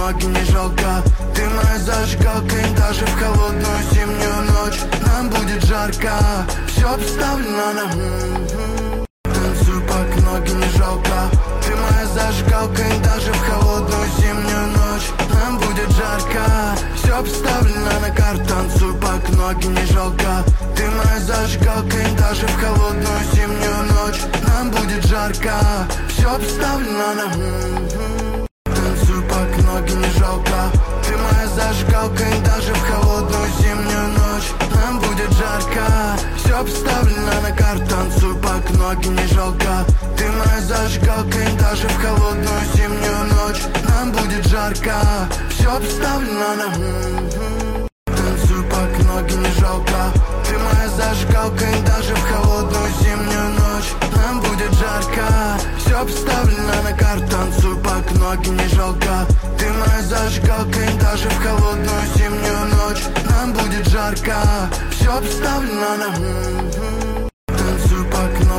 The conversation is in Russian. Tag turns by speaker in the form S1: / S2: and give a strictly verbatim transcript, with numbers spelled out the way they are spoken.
S1: ноги не жалко. Ты моя зажигалка, и даже в холодную зимнюю ночь нам будет жарко. Все обставлено на танцуй, пак, ноги не жалко. Ты моя зажигалка, и даже в холодную зимнюю ночь нам будет жарко. Все обставлено на карту, танцуй, пак, ноги не жалко. Ты моя зажигалка, и даже в холодную зимнюю ночь нам будет жарко. Все обставлено на танцуй, пак, ноги не жалко. Ты моя зажигалка, и даже в холодную зимнюю ночь нам будет жарко. Все обставлено на карту, танцуй, пак, ноги не жалко. Ты моя зажигалка, и даже в холодную зимнюю ночь нам будет жарко. Все обставлено на танцуй, пак, ноги не жалко. Ты моя зажигалка, и даже в холодную зимнюю ночь нам будет жарко. Все обставлено на карту, танцуй, пак, ноги не жалко. Ты моя зажигалка, и даже в холодную зимнюю ночь нам будет жарко. Все обставлено на